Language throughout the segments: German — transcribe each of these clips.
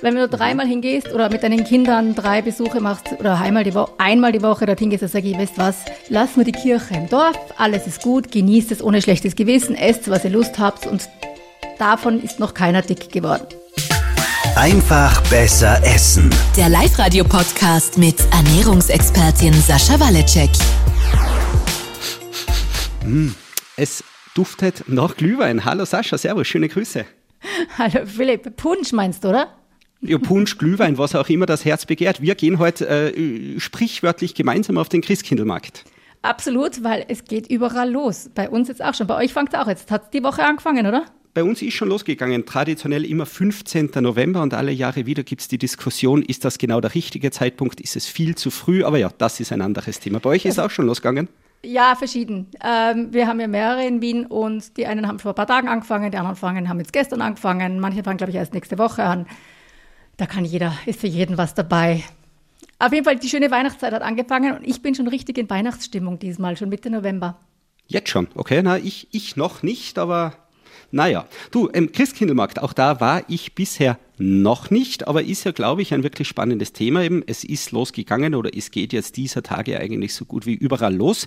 Wenn du nur dreimal hingehst oder mit deinen Kindern 3 Besuche machst oder einmal die Woche dorthin gehst, dann sage ich, weißt was, lass nur die Kirche im Dorf, alles ist gut, genießt es ohne schlechtes Gewissen, esst, was ihr Lust habt und davon ist noch keiner dick geworden. Einfach besser essen. Der Live-Radio-Podcast mit Ernährungsexpertin Sascha Waleczek. Es duftet nach Glühwein. Hallo Sascha, servus, schöne Grüße. Hallo Philipp, Punsch meinst du, oder? Ja, Punsch, Glühwein, was auch immer das Herz begehrt. Wir gehen heute sprichwörtlich gemeinsam auf den Christkindlmarkt. Absolut, weil es geht überall los. Bei uns jetzt auch schon. Bei euch fängt es auch jetzt. Hat die Woche angefangen, oder? Bei uns ist schon losgegangen, traditionell immer 15. November und alle Jahre wieder gibt es die Diskussion, ist das genau der richtige Zeitpunkt, ist es viel zu früh, aber ja, das ist ein anderes Thema. Bei euch ist auch schon losgegangen? Ja, verschieden. Wir haben ja mehrere in Wien und die einen haben vor ein paar Tagen angefangen, die anderen haben jetzt gestern angefangen, manche fangen, glaube ich, erst nächste Woche an. Da ist für jeden was dabei. Auf jeden Fall, die schöne Weihnachtszeit hat angefangen und ich bin schon richtig in Weihnachtsstimmung diesmal, schon Mitte November. Jetzt schon, okay, na, ich noch nicht, aber... Naja, du, Christkindlmarkt, auch da war ich bisher noch nicht, aber ist ja, glaube ich, ein wirklich spannendes Thema eben. Es ist losgegangen oder es geht jetzt dieser Tage eigentlich so gut wie überall los.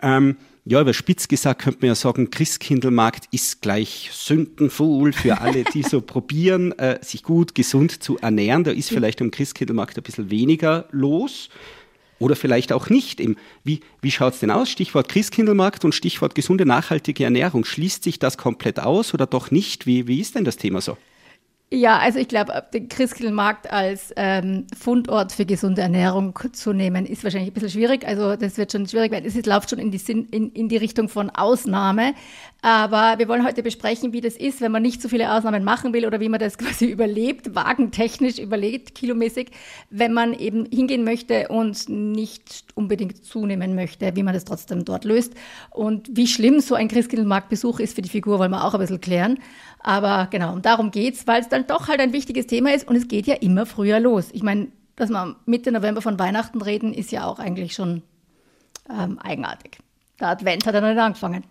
Ja, überspitzt gesagt könnte man ja sagen, Christkindlmarkt ist gleich Sündenfuhl für alle, die so probieren, sich gut, gesund zu ernähren. Da ist vielleicht am Christkindlmarkt ein bisschen weniger los. Oder vielleicht auch nicht. Wie schaut es denn aus? Stichwort Christkindlmarkt und Stichwort gesunde, nachhaltige Ernährung. Schließt sich das komplett aus oder doch nicht? Wie ist denn das Thema so? Ja, also ich glaube, den Christkindlmarkt als Fundort für gesunde Ernährung zu nehmen, ist wahrscheinlich ein bisschen schwierig. Also das wird schon schwierig werden. Es läuft schon in die Richtung von Ausnahme. Aber wir wollen heute besprechen, wie das ist, wenn man nicht so viele Ausnahmen machen will oder wie man das quasi überlebt, wagentechnisch überlebt, kilomäßig, wenn man eben hingehen möchte und nicht unbedingt zunehmen möchte, wie man das trotzdem dort löst. Und wie schlimm so ein Christkindlmarktbesuch ist für die Figur, wollen wir auch ein bisschen klären. Aber genau, darum geht's, weil es dann doch halt ein wichtiges Thema ist und es geht ja immer früher los. Ich meine, dass wir Mitte November von Weihnachten reden, ist ja auch eigentlich schon eigenartig. Der Advent hat ja noch nicht angefangen.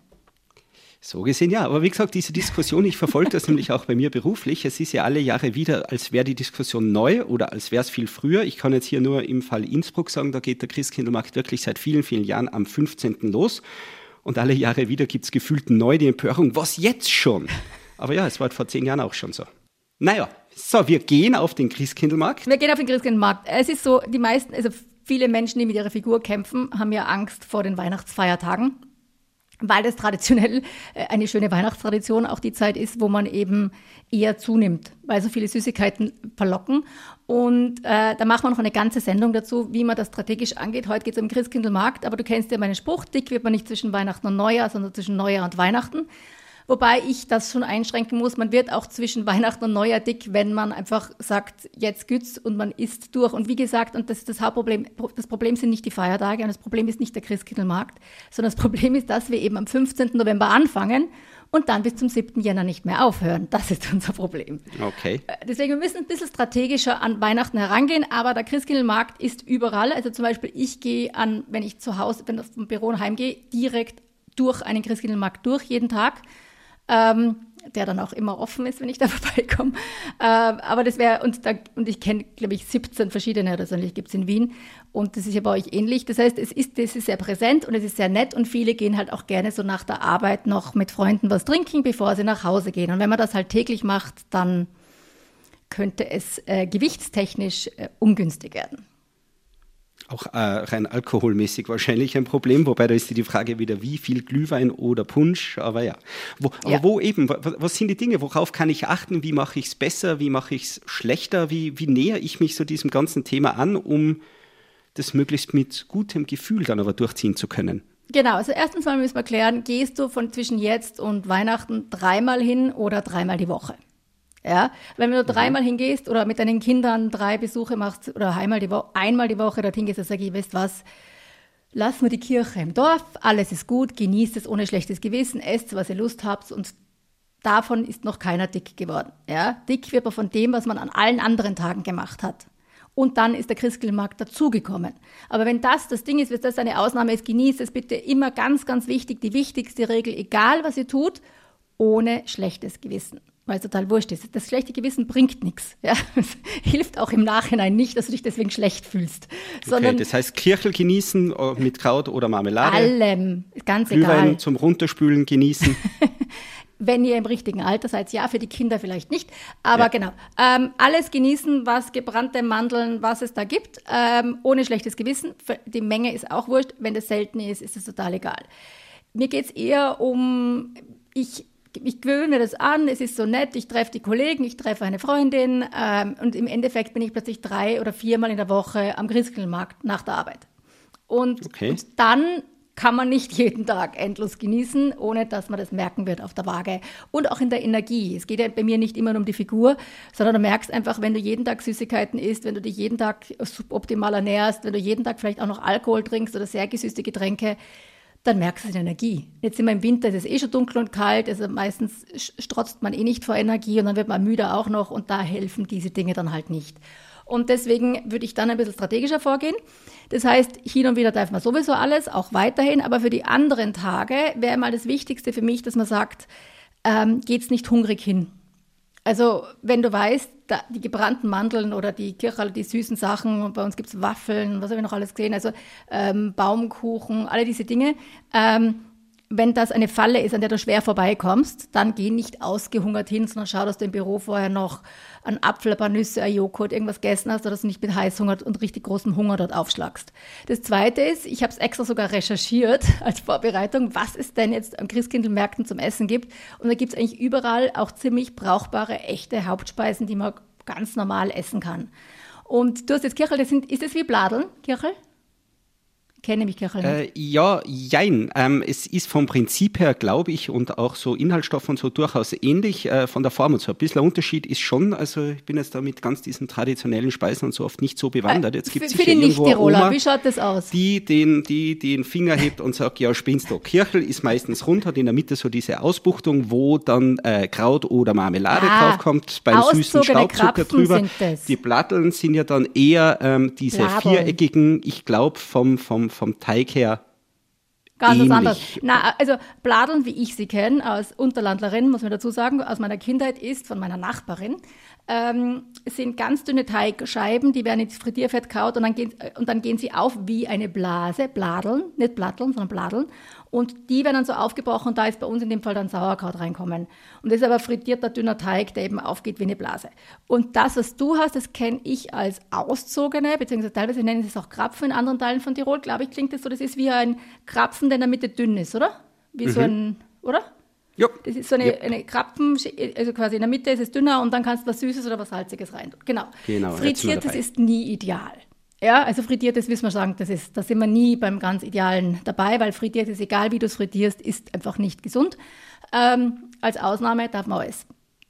So gesehen, ja. Aber wie gesagt, diese Diskussion, ich verfolge das nämlich auch bei mir beruflich. Es ist ja alle Jahre wieder, als wäre die Diskussion neu oder als wäre es viel früher. Ich kann jetzt hier nur im Fall Innsbruck sagen, da geht der Christkindlmarkt wirklich seit vielen, vielen Jahren am 15. los. Und alle Jahre wieder gibt es gefühlt neu die Empörung. Was jetzt schon? Aber ja, es war vor 10 Jahren auch schon so. Naja, so, wir gehen auf den Christkindlmarkt. Wir gehen auf den Christkindlmarkt. Es ist so, viele Menschen, die mit ihrer Figur kämpfen, haben ja Angst vor den Weihnachtsfeiertagen, weil das traditionell eine schöne Weihnachtstradition auch die Zeit ist, wo man eben eher zunimmt, weil so viele Süßigkeiten verlocken. Und da machen wir noch eine ganze Sendung dazu, wie man das strategisch angeht. Heute geht es um den Christkindlmarkt, aber du kennst ja meinen Spruch, dick wird man nicht zwischen Weihnachten und Neujahr, sondern zwischen Neujahr und Weihnachten. Wobei ich das schon einschränken muss. Man wird auch zwischen Weihnachten und Neujahr dick, wenn man einfach sagt, jetzt güt's und man isst durch. Und wie gesagt, und das ist das Hauptproblem, das Problem sind nicht die Feiertage und das Problem ist nicht der Christkindlmarkt, sondern das Problem ist, dass wir eben am 15. November anfangen und dann bis zum 7. Jänner nicht mehr aufhören. Das ist unser Problem. Okay. Deswegen, wir müssen ein bisschen strategischer an Weihnachten herangehen, aber der Christkindlmarkt ist überall. Also zum Beispiel, ich gehe wenn ich vom Büro heimgehe, direkt durch einen Christkindlmarkt durch, jeden Tag. Der dann auch immer offen ist, wenn ich da vorbeikomme. Aber das wäre, und ich kenne, glaube ich, 17 verschiedene oder so, gibt es in Wien. Und das ist ja bei euch ähnlich. Das heißt, das ist sehr präsent und es ist sehr nett und viele gehen halt auch gerne so nach der Arbeit noch mit Freunden was trinken, bevor sie nach Hause gehen. Und wenn man das halt täglich macht, dann könnte es gewichtstechnisch ungünstig werden. Auch rein alkoholmäßig wahrscheinlich ein Problem, wobei da ist die Frage wieder, wie viel Glühwein oder Punsch, aber ja. Was sind die Dinge, worauf kann ich achten, wie mache ich es besser, wie mache ich es schlechter, wie nähere ich mich so diesem ganzen Thema an, um das möglichst mit gutem Gefühl dann aber durchziehen zu können? Genau, also erstens mal müssen wir klären, gehst du von zwischen jetzt und Weihnachten 3-mal hin oder 3-mal die Woche? Ja, wenn du nur 3-mal hingehst oder mit deinen Kindern 3 Besuche machst oder einmal die Woche dorthin gehst, dann sage ich, weißt was, lass nur die Kirche im Dorf, alles ist gut, genießt es ohne schlechtes Gewissen, esst, was ihr Lust habt und davon ist noch keiner dick geworden. Ja, dick wird man von dem, was man an allen anderen Tagen gemacht hat. Und dann ist der Christkindlmarkt dazugekommen. Aber wenn das Ding ist, wenn das eine Ausnahme ist, genießt es bitte immer ganz, ganz wichtig, die wichtigste Regel, egal was ihr tut, ohne schlechtes Gewissen. weil es total wurscht ist. Das schlechte Gewissen bringt nichts. Ja? Es hilft auch im Nachhinein nicht, dass du dich deswegen schlecht fühlst. Okay, das heißt Kirchel genießen mit Kraut oder Marmelade. Allem, ganz Glühwein egal. zum Runterspülen genießen. Wenn ihr im richtigen Alter seid, ja, für die Kinder vielleicht nicht. Aber genau, alles genießen, was gebrannte Mandeln, was es da gibt, ohne schlechtes Gewissen. Die Menge ist auch wurscht. Wenn das selten ist, ist es total egal. Mir geht es eher um, ich gewöhne mir das an, es ist so nett, ich treffe die Kollegen, ich treffe eine Freundin und im Endeffekt bin ich plötzlich 3 oder 4 Mal in der Woche am Christkindlmarkt nach der Arbeit. Und dann kann man nicht jeden Tag endlos genießen, ohne dass man das merken wird auf der Waage. Und auch in der Energie. Es geht ja bei mir nicht immer nur um die Figur, sondern du merkst einfach, wenn du jeden Tag Süßigkeiten isst, wenn du dich jeden Tag suboptimal ernährst, wenn du jeden Tag vielleicht auch noch Alkohol trinkst oder sehr gesüßte Getränke, dann merkst du die Energie. Jetzt sind wir im Winter, es ist schon dunkel und kalt, also meistens strotzt man nicht vor Energie und dann wird man müde auch noch und da helfen diese Dinge dann halt nicht. Und deswegen würde ich dann ein bisschen strategischer vorgehen. Das heißt, hin und wieder darf man sowieso alles, auch weiterhin, aber für die anderen Tage wäre mal das Wichtigste für mich, dass man sagt, geht's nicht hungrig hin. Also wenn du weißt, die gebrannten Mandeln oder die Kircherl, die süßen Sachen, und bei uns gibt's Waffeln, was habe ich noch alles gesehen, also Baumkuchen, alle diese Dinge, wenn das eine Falle ist, an der du schwer vorbeikommst, dann geh nicht ausgehungert hin, sondern schau, dass du im Büro vorher noch einen Apfel, ein paar Nüsse, ein Joghurt, irgendwas gegessen hast, oder dass du nicht mit Heißhunger und richtig großem Hunger dort aufschlagst. Das Zweite ist, ich habe es extra sogar recherchiert als Vorbereitung, was es denn jetzt am Christkindlmärkten zum Essen gibt. Und da gibt es eigentlich überall auch ziemlich brauchbare, echte Hauptspeisen, die man ganz normal essen kann. Und du hast jetzt Kircherl, ist das wie Bladeln, Kircherl? Kenne mich Kircherl nicht. Ja, jein. Es ist vom Prinzip her, glaube ich, und auch so Inhaltsstoff und so durchaus ähnlich von der Form und so. Ein bisschen Unterschied ist schon, also ich bin jetzt da mit ganz diesen traditionellen Speisen und so oft nicht so bewandert. Jetzt gibt's für die Nicht-Tiroler, wie schaut das aus? Die den Finger hebt und sagt, ja, spinnst du. Kirchel ist meistens rund, hat in der Mitte so diese Ausbuchtung, wo dann Kraut oder Marmelade draufkommt, beim süßen Staubzucker drüber. Die Platteln sind ja dann eher diese viereckigen, ich glaube vom Teig her ganz ähnlich. Was anderes. Na, also Bladeln, wie ich sie kenne, als Unterlandlerin, muss man dazu sagen, aus meiner Kindheit ist, von meiner Nachbarin, sind ganz dünne Teigscheiben, die werden ins Frittierfett kaut und dann gehen sie auf wie eine Blase, Bladeln, nicht Platteln, sondern Bladeln. Und die werden dann so aufgebrochen und da ist bei uns in dem Fall dann Sauerkraut reinkommen. Und das ist aber frittierter, dünner Teig, der eben aufgeht wie eine Blase. Und das, was du hast, das kenne ich als auszogene, beziehungsweise teilweise nennen sie es auch Krapfen in anderen Teilen von Tirol, glaube ich, klingt das so. Das ist wie ein Krapfen, der in der Mitte dünn ist, oder? Wie so ein, oder? Ja. Das ist so eine Krapfen, also quasi in der Mitte ist es dünner und dann kannst du was Süßes oder was Salziges rein. Genau. Frittiertes ist nie ideal. Ja, also frittiertes, wissen wir sagen, da sind wir nie beim ganz Idealen dabei, weil frittiertes, egal wie du es frittierst, ist einfach nicht gesund. Als Ausnahme darf man alles.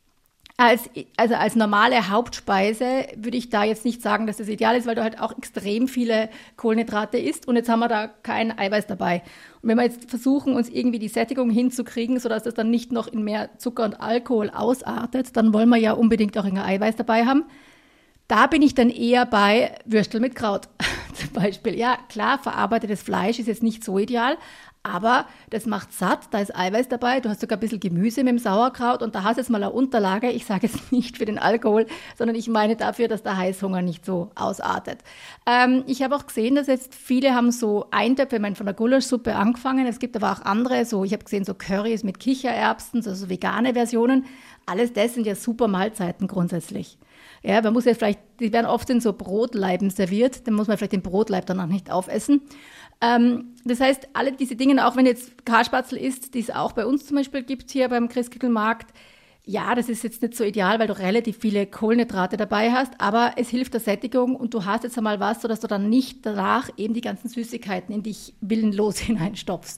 Als normale Hauptspeise würde ich da jetzt nicht sagen, dass das ideal ist, weil du halt auch extrem viele Kohlenhydrate isst und jetzt haben wir da kein Eiweiß dabei. Und wenn wir jetzt versuchen, uns irgendwie die Sättigung hinzukriegen, sodass das dann nicht noch in mehr Zucker und Alkohol ausartet, dann wollen wir ja unbedingt auch ein Eiweiß dabei haben. Da bin ich dann eher bei Würstel mit Kraut zum Beispiel. Ja, klar, verarbeitetes Fleisch ist jetzt nicht so ideal, aber das macht satt, da ist Eiweiß dabei, du hast sogar ein bisschen Gemüse mit dem Sauerkraut und da hast du jetzt mal eine Unterlage, ich sage jetzt nicht für den Alkohol, sondern ich meine dafür, dass der Heißhunger nicht so ausartet. Ich habe auch gesehen, dass jetzt viele haben so Eintöpfe, ich meine von der Gulaschsuppe angefangen, es gibt aber auch andere, so ich habe gesehen so Currys mit Kichererbsen, so vegane Versionen, alles das sind ja super Mahlzeiten grundsätzlich. Ja, man muss ja vielleicht, die werden oft in so Brotleiben serviert, dann muss man vielleicht den Brotleib danach nicht aufessen. Das heißt, alle diese Dinge, auch wenn jetzt Karspatzel isst, die es auch bei uns zum Beispiel gibt hier beim Christkindlmarkt, ja, das ist jetzt nicht so ideal, weil du relativ viele Kohlenhydrate dabei hast, aber es hilft der Sättigung und du hast jetzt einmal was, sodass du dann nicht danach eben die ganzen Süßigkeiten in dich willenlos hineinstopfst.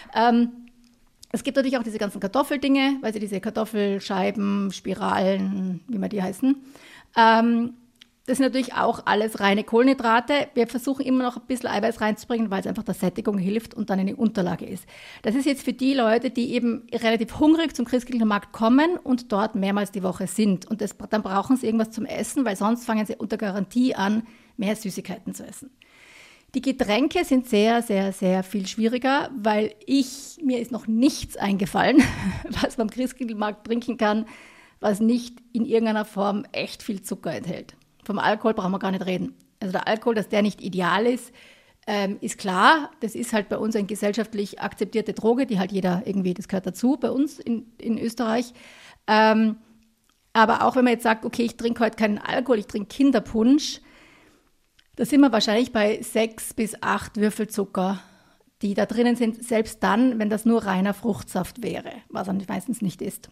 Es gibt natürlich auch diese ganzen Kartoffeldinge, also diese Kartoffelscheiben, Spiralen, wie man die heißen. Das sind natürlich auch alles reine Kohlenhydrate. Wir versuchen immer noch ein bisschen Eiweiß reinzubringen, weil es einfach der Sättigung hilft und dann eine Unterlage ist. Das ist jetzt für die Leute, die eben relativ hungrig zum Christkindlmarkt kommen und dort mehrmals die Woche sind. Und dann brauchen sie irgendwas zum Essen, weil sonst fangen sie unter Garantie an, mehr Süßigkeiten zu essen. Die Getränke sind sehr, sehr, sehr viel schwieriger, weil mir ist noch nichts eingefallen, was man am Christkindlmarkt trinken kann, was nicht in irgendeiner Form echt viel Zucker enthält. Vom Alkohol brauchen wir gar nicht reden. Also der Alkohol, dass der nicht ideal ist klar. Das ist halt bei uns eine gesellschaftlich akzeptierte Droge, die halt jeder irgendwie, das gehört dazu bei uns in Österreich. Aber auch wenn man jetzt sagt, okay, ich trinke heute keinen Alkohol, ich trinke Kinderpunsch, da sind wir wahrscheinlich bei 6 bis 8 Würfel Zucker, die da drinnen sind, selbst dann, wenn das nur reiner Fruchtsaft wäre, was er meistens nicht ist.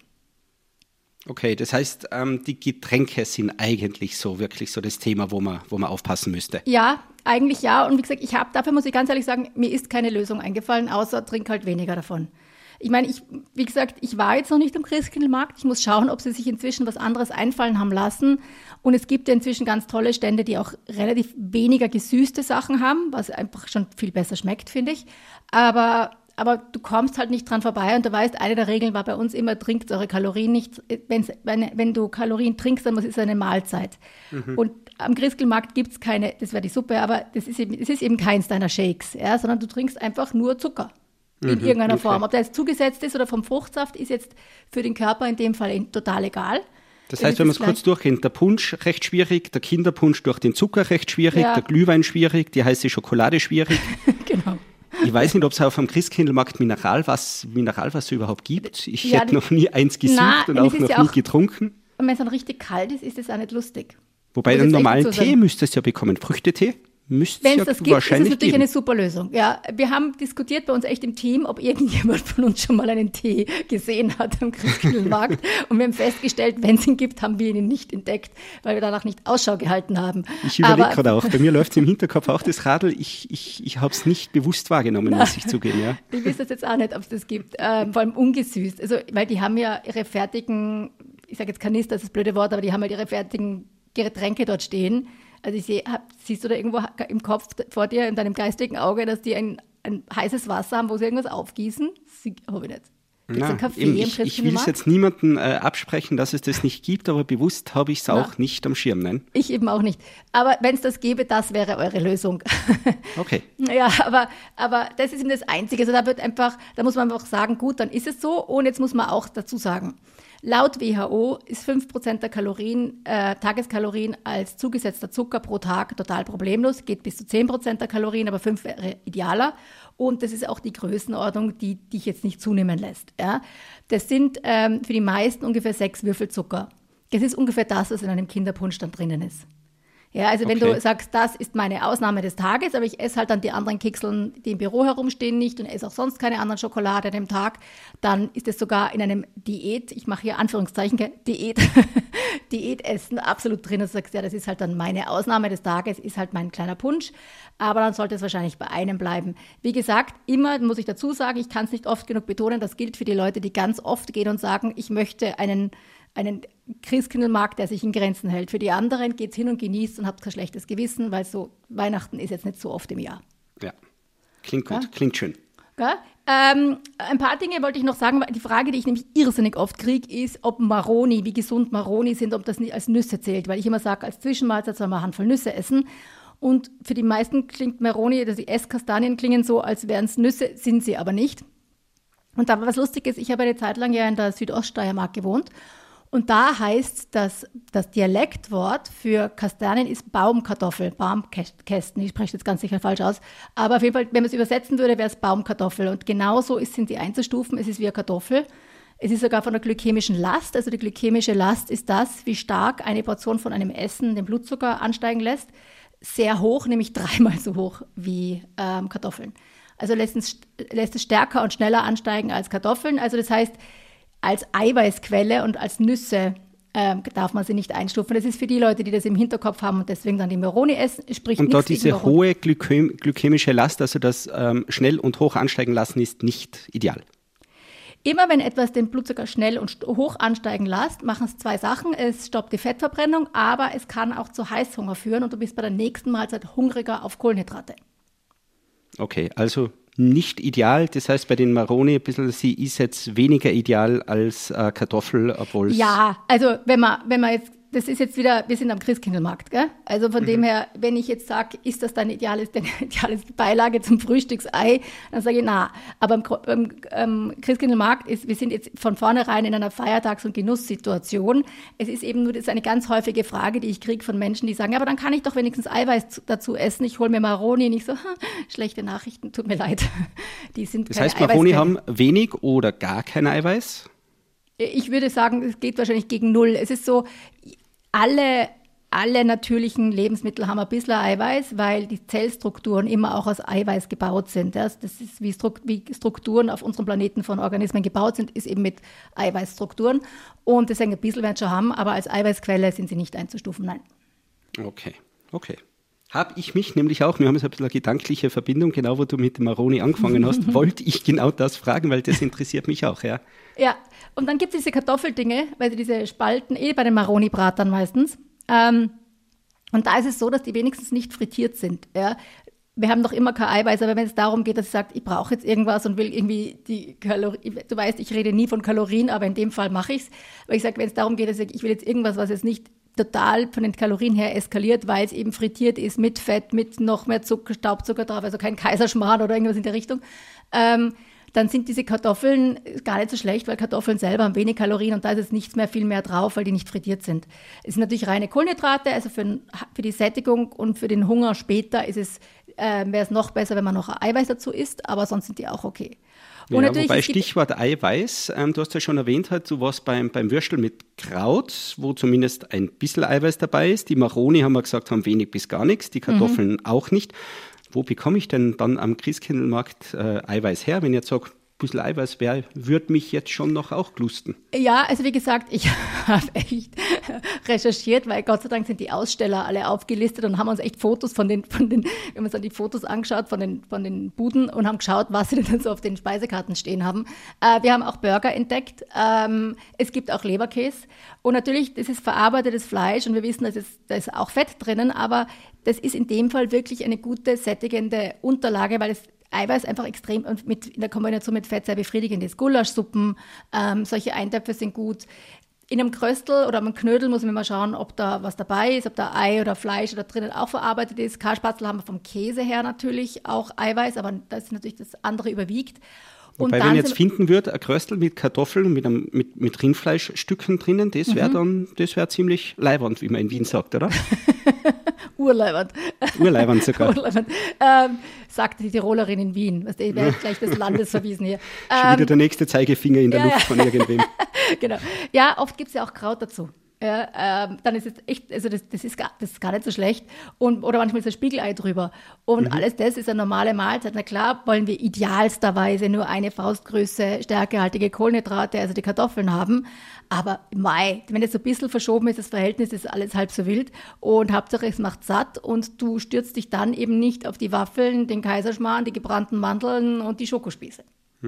Okay, das heißt, die Getränke sind eigentlich so wirklich so das Thema, wo man aufpassen müsste. Ja, eigentlich ja. Und wie gesagt, dafür muss ich ganz ehrlich sagen, mir ist keine Lösung eingefallen, außer trink halt weniger davon. Ich meine, wie gesagt, ich war jetzt noch nicht am Christkindlmarkt. Ich muss schauen, ob sie sich inzwischen was anderes einfallen haben lassen. Und es gibt ja inzwischen ganz tolle Stände, die auch relativ weniger gesüßte Sachen haben, was einfach schon viel besser schmeckt, finde ich. Aber du kommst halt nicht dran vorbei und du weißt, eine der Regeln war bei uns immer, trinkt eure Kalorien nicht. Wenn du Kalorien trinkst, dann ist es eine Mahlzeit. Mhm. Und am Christkindlmarkt gibt es keine, das wäre die Suppe, aber es ist eben keins deiner Shakes, ja, sondern du trinkst einfach nur Zucker in irgendeiner Form. Ob der jetzt zugesetzt ist oder vom Fruchtsaft, ist jetzt für den Körper in dem Fall total egal. Das heißt, wenn wir es kurz durchgehen, der Punsch recht schwierig, der Kinderpunsch durch den Zucker recht schwierig, der Glühwein schwierig, die heiße Schokolade schwierig. Genau. Ich weiß nicht, ob es auf dem Christkindlmarkt Mineralwasser überhaupt gibt. Ich hätte noch nie eins gesucht und auch noch nie getrunken. Und wenn es dann richtig kalt ist, ist es auch nicht lustig. Wobei den normalen Tee müsstest du ja bekommen. Früchtetee müsste es ja das gibt, wahrscheinlich ist es natürlich geben. Eine super Lösung. Ja, wir haben diskutiert bei uns echt im Team, ob irgendjemand von uns schon mal einen Tee gesehen hat am Christkindlmarkt. Und wir haben festgestellt, wenn es ihn gibt, haben wir ihn nicht entdeckt, weil wir danach nicht Ausschau gehalten haben. Ich überlege gerade auch, bei mir läuft es im Hinterkopf auch das Radl. Ich habe es nicht bewusst wahrgenommen, muss ich zugeben. Ja. Ich weiß jetzt auch nicht, ob es das gibt, vor allem ungesüßt. Also, weil die haben ja ihre fertigen, ich sage jetzt Kanister, das ist das blöde Wort, aber die haben halt ihre fertigen Getränke dort stehen. Also siehst du da irgendwo im Kopf vor dir, in deinem geistigen Auge, dass die ein heißes Wasser haben, wo sie irgendwas aufgießen? Habe ich nicht. Ich will es jetzt niemandem absprechen, dass es das nicht gibt, aber bewusst habe ich es auch nicht am Schirm. Nein? Ich eben auch nicht. Aber wenn es das gäbe, das wäre eure Lösung. Okay. Ja, aber das ist eben das Einzige. Also da muss man einfach sagen, gut, dann ist es so. Und jetzt muss man auch dazu sagen, laut WHO ist 5% der Kalorien, Tageskalorien als zugesetzter Zucker pro Tag total problemlos. Geht bis zu 10% der Kalorien, aber 5 wäre idealer. Und das ist auch die Größenordnung, die dich jetzt nicht zunehmen lässt. Ja? Das sind für die meisten ungefähr 6 Würfel Zucker. Das ist ungefähr das, was in einem Kinderpunsch dann drinnen ist. Ja, also wenn du sagst, das ist meine Ausnahme des Tages, aber ich esse halt dann die anderen Kekseln, die im Büro herumstehen, nicht und esse auch sonst keine anderen Schokolade an dem Tag, dann ist es sogar in einem ich mache hier Anführungszeichen, Diätessen absolut drin. Du sagst, ja, das ist halt dann meine Ausnahme des Tages, ist halt mein kleiner Punsch, aber dann sollte es wahrscheinlich bei einem bleiben. Wie gesagt, immer muss ich dazu sagen, ich kann es nicht oft genug betonen, das gilt für die Leute, die ganz oft gehen und sagen, ich möchte einen Christkindlmarkt, der sich in Grenzen hält. Für die anderen geht's hin und genießt und habt kein schlechtes Gewissen, weil so Weihnachten ist jetzt nicht so oft im Jahr. Ja, klingt gut, klingt schön. Ja? Ein paar Dinge wollte ich noch sagen, weil die Frage, die ich nämlich irrsinnig oft kriege, ist, ob Maroni, wie gesund Maroni sind, ob das nicht als Nüsse zählt, weil ich immer sage, als Zwischenmahlzeit soll man eine Handvoll Nüsse essen. Und für die meisten klingt Maroni, also die Esskastanien klingen so, als wären es Nüsse, sind sie aber nicht. Und da war was Lustiges, ich habe eine Zeit lang ja in der Südoststeiermark gewohnt. Und da heißt das Dialektwort für Kastanien ist Baumkartoffel, Baumkästen. Ich spreche jetzt ganz sicher falsch aus. Aber auf jeden Fall, wenn man es übersetzen würde, wäre es Baumkartoffel. Und genauso sind sie einzustufen. Es ist wie eine Kartoffel. Es ist sogar von der glykämischen Last. Also die glykämische Last ist das, wie stark eine Portion von einem Essen den Blutzucker ansteigen lässt. Sehr hoch, nämlich 3-mal so hoch wie Kartoffeln. Also lässt es stärker und schneller ansteigen als Kartoffeln. Also das heißt, als Eiweißquelle und als Nüsse darf man sie nicht einstufen. Das ist für die Leute, die das im Hinterkopf haben und deswegen dann die Maroni essen. Und dort diese hohe glykämische Last, also das schnell und hoch ansteigen lassen, ist nicht ideal. Immer wenn etwas den Blutzucker schnell und hoch ansteigen lässt, machen es 2 Sachen. Es stoppt die Fettverbrennung, aber es kann auch zu Heißhunger führen und du bist bei der nächsten Mahlzeit hungriger auf Kohlenhydrate. Okay, also nicht ideal. Das heißt, bei den Maroni ein bisschen, sie ist jetzt weniger ideal als Kartoffel, obwohl ja, also wenn man jetzt das ist jetzt wieder, wir sind am Christkindlmarkt, gell? Also von dem her, wenn ich jetzt sage, ist das deine ideale Beilage zum Frühstücksei, dann sage ich, na. Aber beim Christkindlmarkt wir sind jetzt von vornherein in einer Feiertags- und Genusssituation. Es ist eben nur, das ist eine ganz häufige Frage, die ich kriege von Menschen, die sagen, ja, aber dann kann ich doch wenigstens Eiweiß dazu essen. Ich hole mir Maroni. Und ich so, schlechte Nachrichten, tut mir leid. Die sind das heißt, Maroni haben wenig oder gar kein Eiweiß? Ich würde sagen, es geht wahrscheinlich gegen null. Es ist so, alle natürlichen Lebensmittel haben ein bisschen Eiweiß, weil die Zellstrukturen immer auch aus Eiweiß gebaut sind. Das ist wie Strukturen auf unserem Planeten von Organismen gebaut sind, ist eben mit Eiweißstrukturen. Und deswegen ein bisschen werden sie schon haben, aber als Eiweißquelle sind sie nicht einzustufen, nein. Okay. Habe ich mich nämlich auch, wir haben so ein bisschen eine gedankliche Verbindung, genau wo du mit dem Maroni angefangen hast, wollte ich genau das fragen, weil das interessiert mich auch, ja. Ja, und dann gibt es diese Kartoffeldinge, weil diese Spalten, bei den Maroni-Bratern meistens. Und da ist es so, dass die wenigstens nicht frittiert sind, ja. Wir haben doch immer kein Eiweiß, aber wenn es darum geht, dass ich sage, ich brauche jetzt irgendwas und will irgendwie die Kalorien, du weißt, ich rede nie von Kalorien, aber in dem Fall mache ich es. Weil ich sage, wenn es darum geht, dass ich will jetzt irgendwas, was jetzt nicht total von den Kalorien her eskaliert, weil es eben frittiert ist mit Fett, mit noch mehr Zucker, Staubzucker drauf, also kein Kaiserschmarrn oder irgendwas in der Richtung, dann sind diese Kartoffeln gar nicht so schlecht, weil Kartoffeln selber haben wenig Kalorien und da ist jetzt nichts mehr, viel mehr drauf, weil die nicht frittiert sind. Es sind natürlich reine Kohlenhydrate, also für die Sättigung und für den Hunger später wäre es noch besser, wenn man noch Eiweiß dazu isst, aber sonst sind die auch okay. Und ja, wobei Stichwort Eiweiß, du hast ja schon erwähnt, du warst beim Würstel mit Kraut, wo zumindest ein bisschen Eiweiß dabei ist. Die Maroni, haben wir gesagt, haben wenig bis gar nichts, die Kartoffeln auch nicht. Wo bekomme ich denn dann am Christkindlmarkt Eiweiß her, wenn ich jetzt sage, ein bisschen Eiweiß würde mich jetzt schon noch auch glusten? Ja, also wie gesagt, ich habe echt recherchiert, weil Gott sei Dank sind die Aussteller alle aufgelistet und haben uns echt Fotos wir haben uns dann die Fotos angeschaut von den Buden und haben geschaut, was sie denn so auf den Speisekarten stehen haben. Wir haben auch Burger entdeckt. Es gibt auch Leberkäse. Und natürlich, das ist verarbeitetes Fleisch und wir wissen, da ist auch Fett drinnen, aber das ist in dem Fall wirklich eine gute, sättigende Unterlage, weil es Eiweiß einfach extrem in der Kombination mit Fett sehr befriedigend ist. Gulaschsuppen, solche Eintöpfe sind gut. In einem Kröstel oder einem Knödel muss man mal schauen, ob da was dabei ist, ob da Ei oder Fleisch oder drinnen auch verarbeitet ist. Kaspatzel haben wir vom Käse her natürlich auch Eiweiß, aber das ist natürlich das andere überwiegt. Wobei, wenn ich jetzt finden würde, ein Kröstel mit Kartoffeln, mit Rindfleischstücken drinnen, das wäre ziemlich leiwand, wie man in Wien sagt, oder? Urleiwand. Urleiwand sogar. Urleiwand. Sagte die Tirolerin in Wien. Weißt du, ich werde gleich des Landes verwiesen hier. Schon wieder der nächste Zeigefinger in der Luft von irgendwem. Genau. Ja, oft gibt es ja auch Kraut dazu. Ja, dann ist es echt, also das ist gar nicht so schlecht. Oder manchmal ist ein Spiegelei drüber. Und alles das ist eine normale Mahlzeit. Na klar, wollen wir idealsterweise nur eine Faustgröße stärkehaltige Kohlenhydrate, also die Kartoffeln haben. Aber wenn das so ein bisschen verschoben ist, das Verhältnis ist alles halb so wild. Und Hauptsache, es macht satt und du stürzt dich dann eben nicht auf die Waffeln, den Kaiserschmarrn, die gebrannten Mandeln und die Schokospieße.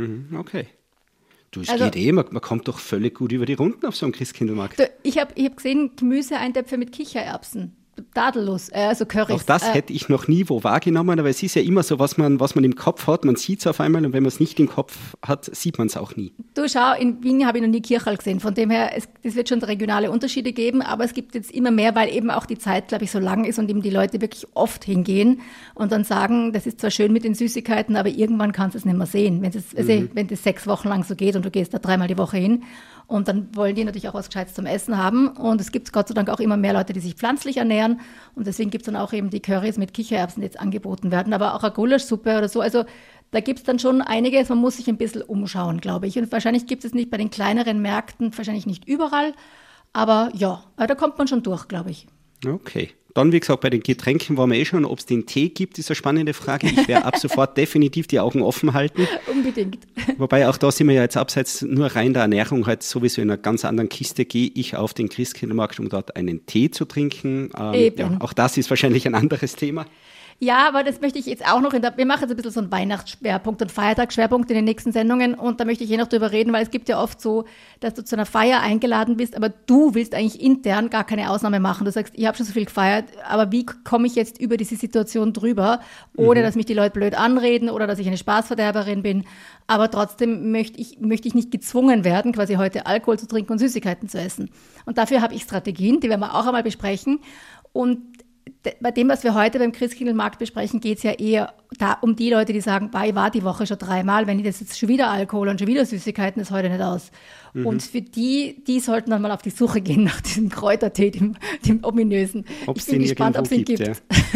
Okay. Du, es geht man kommt doch völlig gut über die Runden auf so einem Christkindlmarkt. Ich hab gesehen, Gemüseeintöpfe mit Kichererbsen. Tadellos, also Currys. Auch das hätte ich noch nie wo wahrgenommen, aber es ist ja immer so, was man im Kopf hat, man sieht es auf einmal und wenn man es nicht im Kopf hat, sieht man es auch nie. Du schau, in Wien habe ich noch nie Kirchal gesehen, von dem her, es wird schon regionale Unterschiede geben, aber es gibt jetzt immer mehr, weil eben auch die Zeit, glaube ich, so lang ist und eben die Leute wirklich oft hingehen und dann sagen, das ist zwar schön mit den Süßigkeiten, aber irgendwann kannst du es nicht mehr sehen, wenn das 6 Wochen lang so geht und du gehst da 3-mal die Woche hin. Und dann wollen die natürlich auch was Gescheites zum Essen haben. Und es gibt Gott sei Dank auch immer mehr Leute, die sich pflanzlich ernähren. Und deswegen gibt es dann auch eben die Currys mit Kichererbsen, die jetzt angeboten werden. Aber auch eine Gulaschsuppe oder so. Also da gibt es dann schon einiges. Man muss sich ein bisschen umschauen, glaube ich. Und wahrscheinlich gibt es nicht bei den kleineren Märkten, wahrscheinlich nicht überall. Aber ja, da kommt man schon durch, glaube ich. Okay. Dann, wie gesagt, bei den Getränken waren wir schon. Ob es den Tee gibt, ist eine spannende Frage. Ich werde ab sofort definitiv die Augen offen halten. Unbedingt. Wobei auch da sind wir ja jetzt abseits nur rein der Ernährung halt sowieso in einer ganz anderen Kiste. Gehe ich auf den Christkindlmarkt, um dort einen Tee zu trinken. Ja, auch das ist wahrscheinlich ein anderes Thema. Ja, aber das möchte ich jetzt auch noch, wir machen jetzt ein bisschen so einen Weihnachtsschwerpunkt und Feiertagsschwerpunkt in den nächsten Sendungen und da möchte ich noch drüber reden, weil es gibt ja oft so, dass du zu einer Feier eingeladen bist, aber du willst eigentlich intern gar keine Ausnahme machen. Du sagst, ich habe schon so viel gefeiert, aber wie komme ich jetzt über diese Situation drüber, ohne dass mich die Leute blöd anreden oder dass ich eine Spaßverderberin bin, aber trotzdem möchte ich nicht gezwungen werden, quasi heute Alkohol zu trinken und Süßigkeiten zu essen. Und dafür habe ich Strategien, die werden wir auch einmal besprechen und bei dem, was wir heute beim Christkindlmarkt besprechen, geht es ja eher um die Leute, die sagen, ich war die Woche schon 3-mal, wenn ich das jetzt schon wieder Alkohol und schon wieder Süßigkeiten, ist heute nicht aus. Und für die sollten dann mal auf die Suche gehen nach diesem Kräutertee, dem ominösen. Ob's ich bin gespannt, ob es ihn gibt. Ja.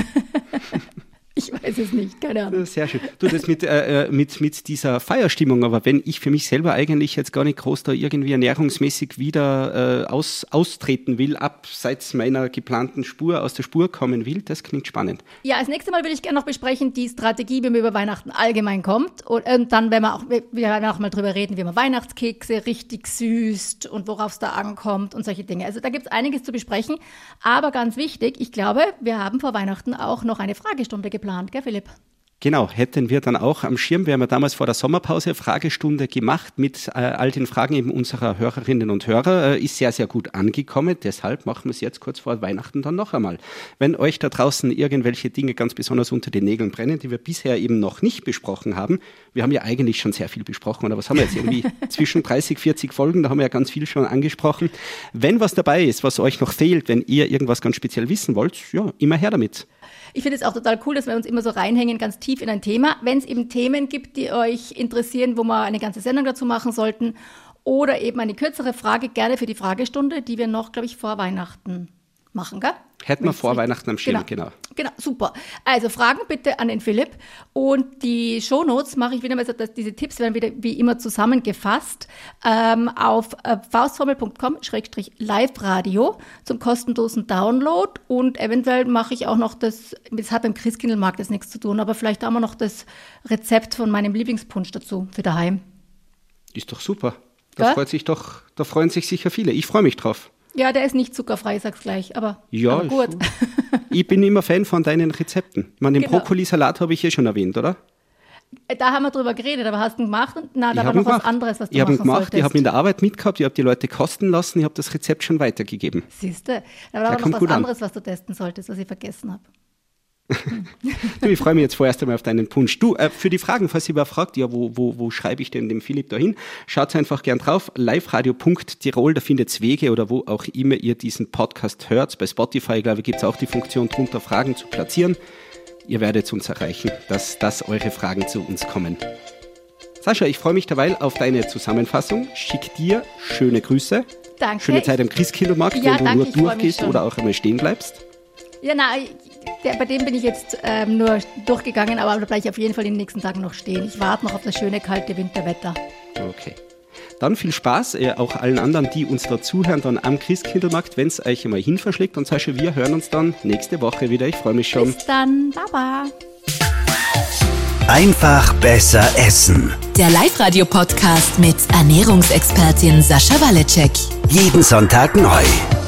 Ich weiß es nicht, keine Ahnung. Sehr schön. Du, das mit dieser Feierstimmung, aber wenn ich für mich selber eigentlich jetzt gar nicht groß da irgendwie ernährungsmäßig wieder austreten will, abseits meiner geplanten Spur, aus der Spur kommen will, das klingt spannend. Ja, als nächstes Mal würde ich gerne noch besprechen, die Strategie, wie man über Weihnachten allgemein kommt. Und dann werden wir auch mal drüber reden, wie man Weihnachtskekse richtig süßt und worauf es da ankommt und solche Dinge. Also da gibt es einiges zu besprechen. Aber ganz wichtig, ich glaube, wir haben vor Weihnachten auch noch eine Fragestunde geplant, gell, Philipp? Genau, hätten wir dann auch am Schirm. Wir haben ja damals vor der Sommerpause Fragestunde gemacht mit all den Fragen eben unserer Hörerinnen und Hörer. Ist sehr, sehr gut angekommen. Deshalb machen wir es jetzt kurz vor Weihnachten dann noch einmal. Wenn euch da draußen irgendwelche Dinge ganz besonders unter den Nägeln brennen, die wir bisher eben noch nicht besprochen haben, wir haben ja eigentlich schon sehr viel besprochen, oder was haben wir jetzt irgendwie zwischen 30, 40 Folgen, da haben wir ja ganz viel schon angesprochen. Wenn was dabei ist, was euch noch fehlt, wenn ihr irgendwas ganz speziell wissen wollt, ja, immer her damit. Ich finde es auch total cool, dass wir uns immer so reinhängen, ganz tief in ein Thema. Wenn es eben Themen gibt, die euch interessieren, wo wir eine ganze Sendung dazu machen sollten oder eben eine kürzere Frage, gerne für die Fragestunde, die wir noch, glaube ich, vor Weihnachten machen, gell? Hätten wir vor Weihnachten am Schirm, genau. Genau, super. Also Fragen bitte an den Philipp und die Shownotes mache ich wieder mal so, dass diese Tipps werden wieder wie immer zusammengefasst auf faustformel.com/live-radio zum kostenlosen Download und eventuell mache ich auch noch das hat beim Christkindlmarkt jetzt nichts zu tun, aber vielleicht haben wir noch das Rezept von meinem Lieblingspunsch dazu für daheim. Ist doch super. Da freuen sich sicher viele. Ich freue mich drauf. Ja, der ist nicht zuckerfrei, ich sag's gleich, aber gut. Ich bin immer Fan von deinen Rezepten. Ich meine, den Brokkolisalat habe ich schon erwähnt, oder? Da haben wir drüber geredet, aber hast du ihn gemacht? Da war noch was anderes, was du machen solltest. Ich habe ihn gemacht, ich habe ihn in der Arbeit mitgehabt, ich habe die Leute kosten lassen, ich habe das Rezept schon weitergegeben. Siehst du, da war noch was anderes, was du testen solltest, was ich vergessen habe. Du, ich freue mich jetzt vorerst einmal auf deinen Punsch. Du, für die Fragen, falls ihr fragt, ja, wo schreibe ich denn dem Philipp da hin? Schaut einfach gern drauf, liveradio.tirol, da findet ihr Wege oder wo auch immer ihr diesen Podcast hört. Bei Spotify, glaube ich, gibt es auch die Funktion, drunter Fragen zu platzieren. Ihr werdet uns erreichen, dass eure Fragen zu uns kommen. Sascha, ich freue mich derweil auf deine Zusammenfassung. Schick dir schöne Grüße. Danke. Schöne Zeit am Christkindlmarkt, ja, wenn du nur durchgehst oder auch einmal stehen bleibst. Ja, bei dem bin ich jetzt nur durchgegangen, aber da bleibe ich auf jeden Fall in den nächsten Tagen noch stehen. Ich warte noch auf das schöne, kalte Winterwetter. Okay. Dann viel Spaß, auch allen anderen, die uns da zuhören, dann am Christkindlmarkt, wenn es euch einmal hinverschlägt. Und Sascha, wir hören uns dann nächste Woche wieder. Ich freue mich schon. Bis dann. Baba. Einfach besser essen. Der Live-Radio-Podcast mit Ernährungsexpertin Sascha Walecek. Jeden Sonntag neu.